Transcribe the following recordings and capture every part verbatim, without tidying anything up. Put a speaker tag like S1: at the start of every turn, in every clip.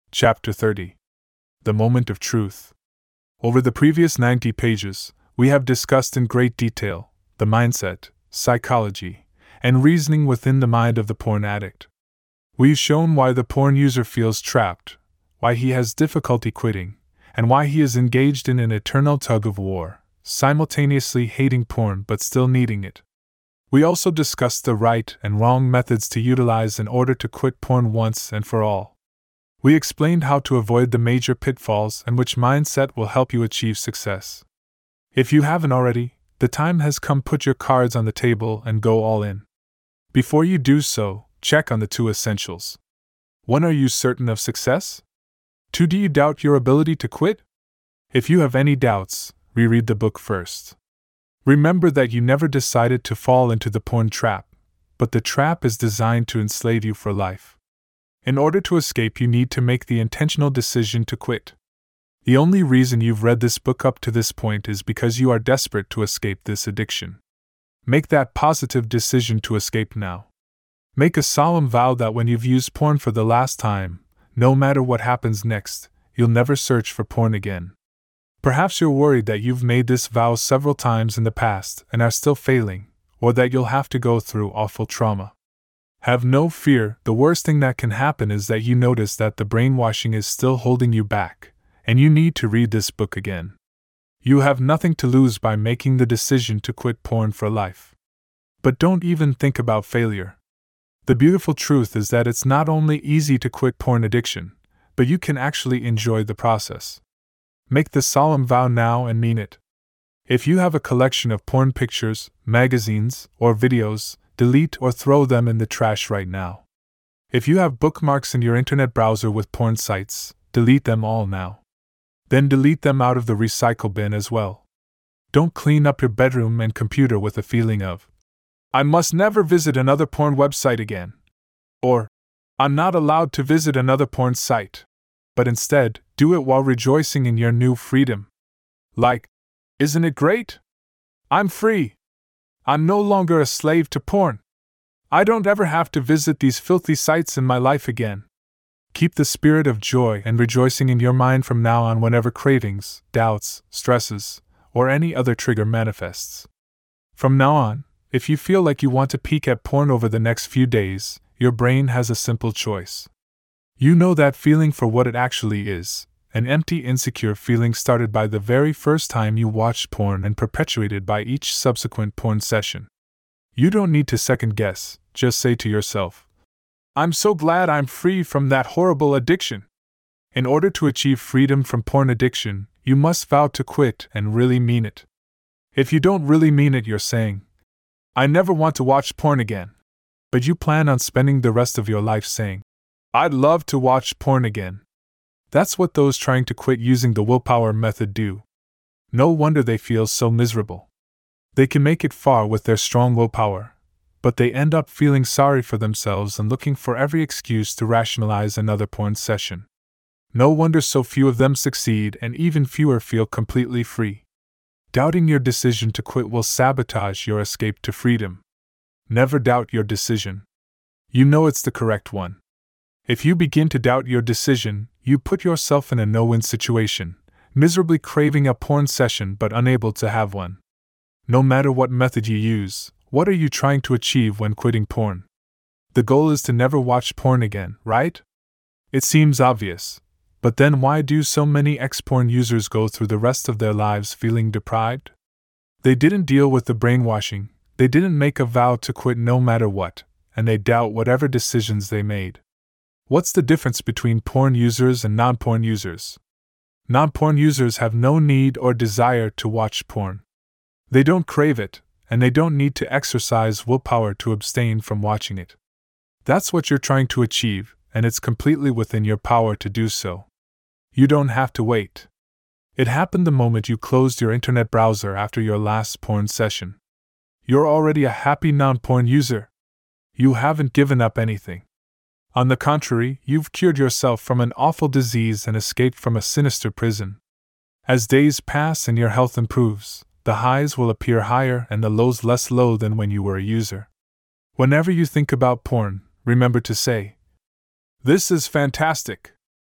S1: Chapter thirty. The Moment of Truth. Over the previous ninety pages, we have discussed in great detail the mindset, psychology, and reasoning within the mind of the porn addict. We've shown why the porn user feels trapped, why he has difficulty quitting, and why he is engaged in an eternal tug of war, simultaneously hating porn but still needing it. We also discussed the right and wrong methods to utilize in order to quit porn once and for all. We explained how to avoid the major pitfalls and which mindset will help you achieve success. If you haven't already, the time has come. Put your cards on the table and go all in. Before you do so, check on the two essentials. One, are you certain of success? Two, do you doubt your ability to quit? If you have any doubts, reread the book first. Remember that you never decided to fall into the porn trap, but the trap is designed to enslave you for life. In order to escape, you need to make the intentional decision to quit. The only reason you've read this book up to this point is because you are desperate to escape this addiction. Make that positive decision to escape now. Make a solemn vow that when you've used porn for the last time, no matter what happens next, you'll never search for porn again. Perhaps you're worried that you've made this vow several times in the past and are still failing, or that you'll have to go through awful trauma. Have no fear. The worst thing that can happen is that you notice that the brainwashing is still holding you back, and you need to read this book again. You have nothing to lose by making the decision to quit porn for life. But don't even think about failure. The beautiful truth is that it's not only easy to quit porn addiction, but you can actually enjoy the process. Make the solemn vow now and mean it. If you have a collection of porn pictures, magazines, or videos, delete or throw them in the trash right now. If you have bookmarks in your internet browser with porn sites, delete them all now. Then delete them out of the recycle bin as well. Don't clean up your bedroom and computer with a feeling of, I must never visit another porn website again. Or, I'm not allowed to visit another porn site. But instead, do it while rejoicing in your new freedom. Like, isn't it great? I'm free. I'm no longer a slave to porn. I don't ever have to visit these filthy sites in my life again. Keep the spirit of joy and rejoicing in your mind from now on whenever cravings, doubts, stresses, or any other trigger manifests. From now on, if you feel like you want to peek at porn over the next few days, your brain has a simple choice. You know that feeling for what it actually is, an empty, insecure feeling started by the very first time you watched porn and perpetuated by each subsequent porn session. You don't need to second guess, just say to yourself, I'm so glad I'm free from that horrible addiction. In order to achieve freedom from porn addiction, you must vow to quit and really mean it. If you don't really mean it, you're saying, I never want to watch porn again. But you plan on spending the rest of your life saying, I'd love to watch porn again. That's what those trying to quit using the willpower method do. No wonder they feel so miserable. They can make it far with their strong willpower, but they end up feeling sorry for themselves and looking for every excuse to rationalize another porn session. No wonder so few of them succeed and even fewer feel completely free. Doubting your decision to quit will sabotage your escape to freedom. Never doubt your decision. You know it's the correct one. If you begin to doubt your decision, you put yourself in a no-win situation, miserably craving a porn session but unable to have one. No matter what method you use, what are you trying to achieve when quitting porn? The goal is to never watch porn again, right? It seems obvious, but then why do so many ex-porn users go through the rest of their lives feeling deprived? They didn't deal with the brainwashing, they didn't make a vow to quit no matter what, and they doubt whatever decisions they made. What's the difference between porn users and non-porn users? Non-porn users have no need or desire to watch porn. They don't crave it, and they don't need to exercise willpower to abstain from watching it. That's what you're trying to achieve, and it's completely within your power to do so. You don't have to wait. It happened the moment you closed your internet browser after your last porn session. You're already a happy non-porn user. You haven't given up anything. On the contrary, you've cured yourself from an awful disease and escaped from a sinister prison. As days pass and your health improves, the highs will appear higher and the lows less low than when you were a user. Whenever you think about porn, remember to say, "This is fantastic.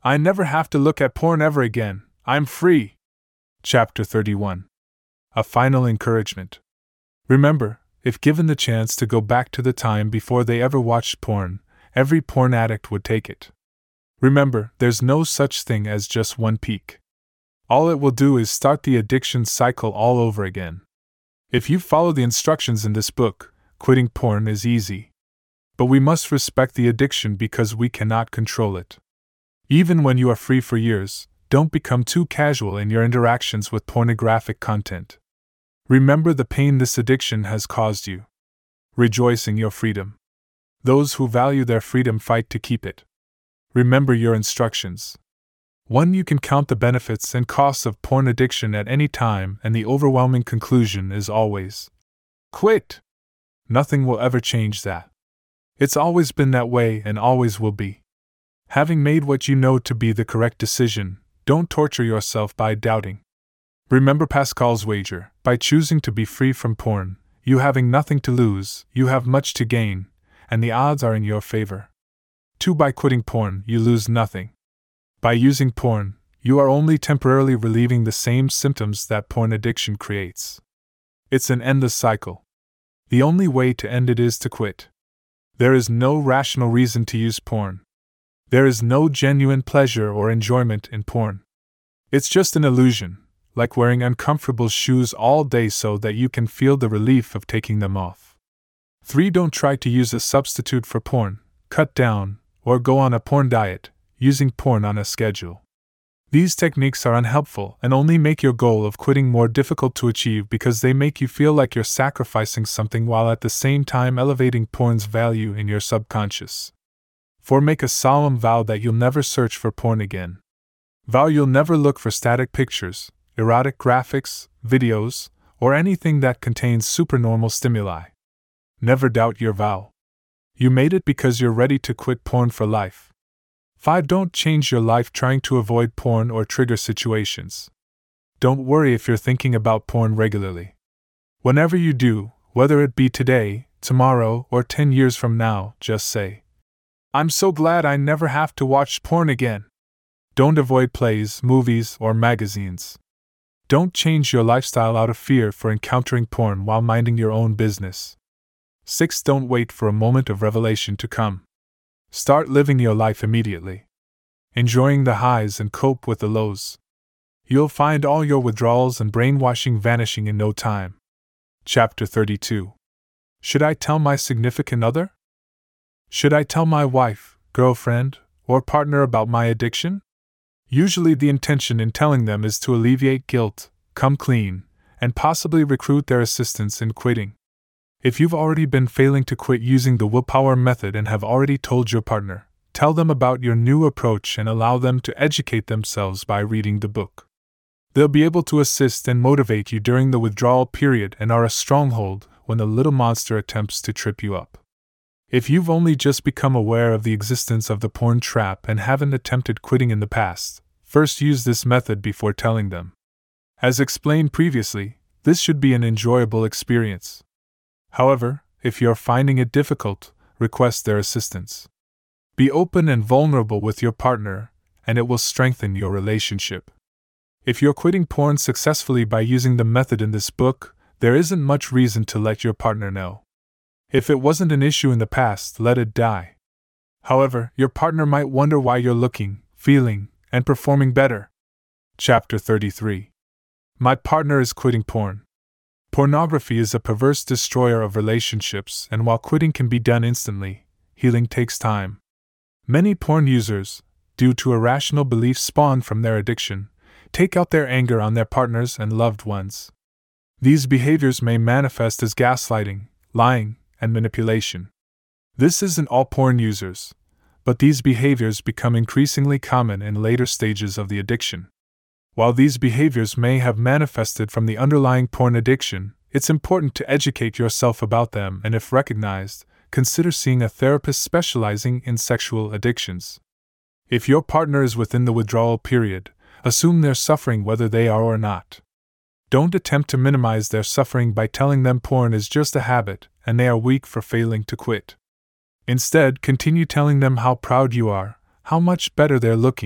S1: I never have to look at porn ever again. I'm free. Chapter thirty-one. A final encouragement. Remember, if given the chance to go back to the time before they ever watched porn, every porn addict would take it. Remember, there's no such thing as just one peak. All it will do is start the addiction cycle all over again. If you follow the instructions in this book, quitting porn is easy. But we must respect the addiction because we cannot control it. Even when you are free for years, don't become too casual in your interactions with pornographic content. Remember the pain this addiction has caused you. Rejoice in your freedom. Those who value their freedom fight to keep it. Remember your instructions. one. You can count the benefits and costs of porn addiction at any time, and the overwhelming conclusion is always quit. Nothing will ever change that. It's always been that way and always will be. Having made what you know to be the correct decision, don't torture yourself by doubting. Remember Pascal's wager: by choosing to be free from porn, you having nothing to lose, you have much to gain, and the odds are in your favor. two. By quitting porn, you lose nothing. By using porn, you are only temporarily relieving the same symptoms that porn addiction creates. It's an endless cycle. The only way to end it is to quit. There is no rational reason to use porn. There is no genuine pleasure or enjoyment in porn. It's just an illusion, like wearing uncomfortable shoes all day so that you can feel the relief of taking them off. three. Don't try to use a substitute for porn, cut down, or go on a porn diet, using porn on a schedule. These techniques are unhelpful and only make your goal of quitting more difficult to achieve because they make you feel like you're sacrificing something while at the same time elevating porn's value in your subconscious. four. Make a solemn vow that you'll never search for porn again. Vow you'll never look for static pictures, erotic graphics, videos, or anything that contains supernormal stimuli. Never doubt your vow. You made it because you're ready to quit porn for life. five. Don't change your life trying to avoid porn or trigger situations. Don't worry if you're thinking about porn regularly. Whenever you do, whether it be today, tomorrow, or ten years from now, just say, "I'm so glad I never have to watch porn again." Don't avoid plays, movies, or magazines. Don't change your lifestyle out of fear for encountering porn while minding your own business. six. Don't wait for a moment of revelation to come. Start living your life immediately. Enjoying the highs and cope with the lows. You'll find all your withdrawals and brainwashing vanishing in no time. Chapter thirty-two. Should I tell my significant other? Should I tell my wife, girlfriend, or partner about my addiction? Usually the intention in telling them is to alleviate guilt, come clean, and possibly recruit their assistance in quitting. If you've already been failing to quit using the willpower method and have already told your partner, tell them about your new approach and allow them to educate themselves by reading the book. They'll be able to assist and motivate you during the withdrawal period and are a stronghold when the little monster attempts to trip you up. If you've only just become aware of the existence of the porn trap and haven't attempted quitting in the past, first use this method before telling them. As explained previously, this should be an enjoyable experience. However, if you're finding it difficult, request their assistance. Be open and vulnerable with your partner, and it will strengthen your relationship. If you're quitting porn successfully by using the method in this book, there isn't much reason to let your partner know. If it wasn't an issue in the past, let it die. However, your partner might wonder why you're looking, feeling, and performing better. Chapter thirty-three. My partner is quitting porn. Pornography is a perverse destroyer of relationships, and while quitting can be done instantly, healing takes time. Many porn users, due to irrational beliefs spawned from their addiction, take out their anger on their partners and loved ones. These behaviors may manifest as gaslighting, lying, and manipulation. This isn't all porn users, but these behaviors become increasingly common in later stages of the addiction. While these behaviors may have manifested from the underlying porn addiction, it's important to educate yourself about them and, if recognized, consider seeing a therapist specializing in sexual addictions. If your partner is within the withdrawal period, assume they're suffering whether they are or not. Don't attempt to minimize their suffering by telling them porn is just a habit and they are weak for failing to quit. Instead, continue telling them how proud you are, how much better they're looking,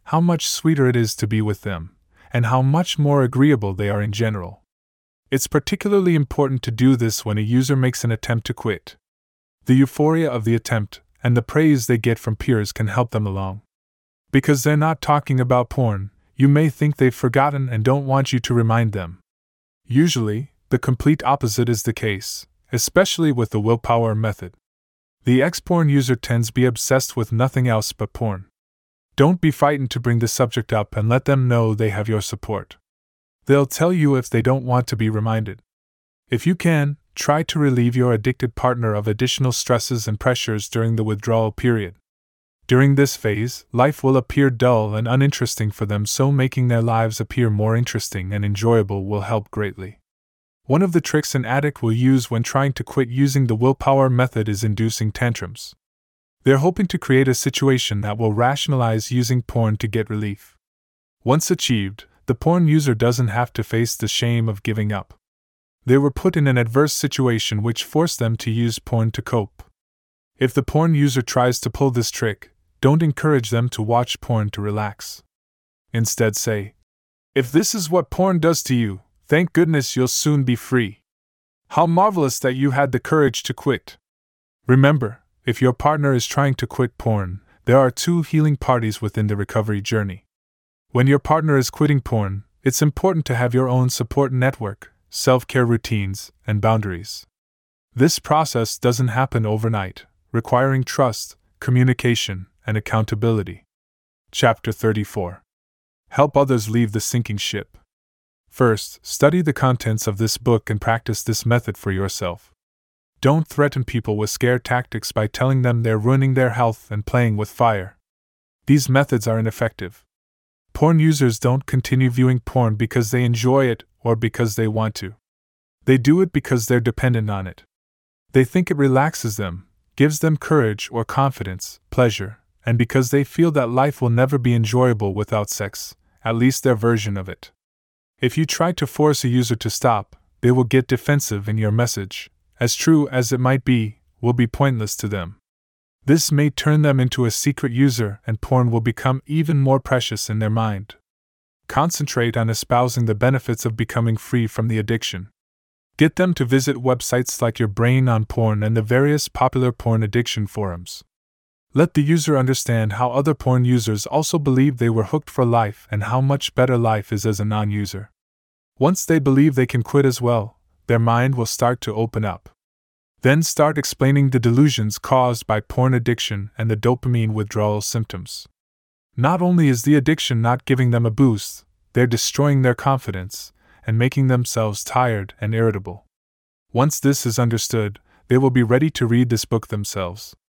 S1: how much sweeter it is to be with them, and how much more agreeable they are in general. It's particularly important to do this when a user makes an attempt to quit. The euphoria of the attempt and the praise they get from peers can help them along. Because they're not talking about porn, you may think they've forgotten and don't want you to remind them. Usually, the complete opposite is the case, especially with the willpower method. The ex-porn user tends to be obsessed with nothing else but porn. Don't be frightened to bring the subject up and let them know they have your support. They'll tell you if they don't want to be reminded. If you can, try to relieve your addicted partner of additional stresses and pressures during the withdrawal period. During this phase, life will appear dull and uninteresting for them, so making their lives appear more interesting and enjoyable will help greatly. One of the tricks an addict will use when trying to quit using the willpower method is inducing tantrums. They're hoping to create a situation that will rationalize using porn to get relief. Once achieved, the porn user doesn't have to face the shame of giving up. They were put in an adverse situation which forced them to use porn to cope. If the porn user tries to pull this trick, don't encourage them to watch porn to relax. Instead say, "If this is what porn does to you, thank goodness you'll soon be free. How marvelous that you had the courage to quit." Remember, if your partner is trying to quit porn, there are two healing parties within the recovery journey. When your partner is quitting porn, it's important to have your own support network, self-care routines, and boundaries. This process doesn't happen overnight, requiring trust, communication, and accountability. Chapter thirty-four. Help others leave the sinking ship. First, study the contents of this book and practice this method for yourself. Don't threaten people with scare tactics by telling them they're ruining their health and playing with fire. These methods are ineffective. Porn users don't continue viewing porn because they enjoy it or because they want to. They do it because they're dependent on it. They think it relaxes them, gives them courage or confidence, pleasure, and because they feel that life will never be enjoyable without sex, at least their version of it. If you try to force a user to stop, they will get defensive and your message, as true as it might be, will be pointless to them. This may turn them into a secret user and porn will become even more precious in their mind. Concentrate on espousing the benefits of becoming free from the addiction. Get them to visit websites like Your Brain on Porn and the various popular porn addiction forums. Let the user understand how other porn users also believe they were hooked for life and how much better life is as a non-user. Once they believe they can quit as well, their mind will start to open up. Then start explaining the delusions caused by porn addiction and the dopamine withdrawal symptoms. Not only is the addiction not giving them a boost, they're destroying their confidence and making themselves tired and irritable. Once this is understood, they will be ready to read this book themselves.